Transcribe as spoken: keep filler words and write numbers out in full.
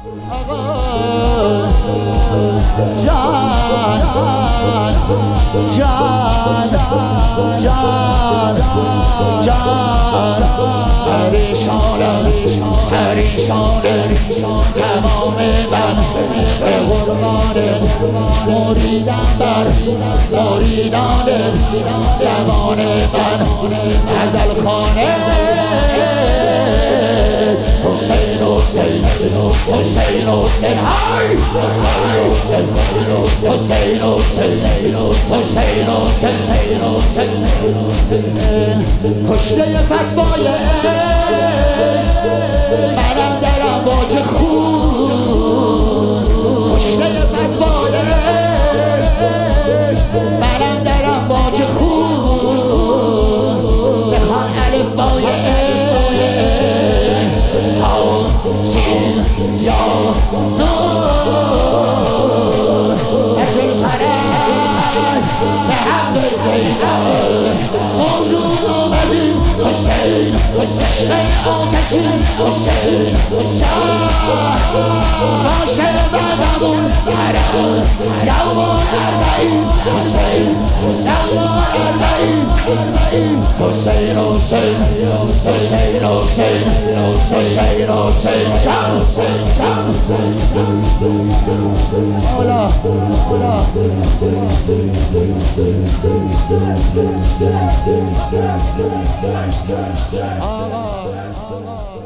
جان جان جان جان پریشانم پریشانم تمام من به قربان مریدم بر مریدان جوان من غزل خانه حسین حسین حسین حسین های حسین حسین حسین حسین کشته فتوای منم در امواج خون کشته فتوای منم در امواج خون بخوان الف بای سین یا نور اجل فرد به حق زینب موجود آمدیم حسین حسین آتشین حسین باشه بعدمون حرم دوان اربعین حسین دوان اربعین حسین حسین حسین حسین حسین حسین شام اولا اولا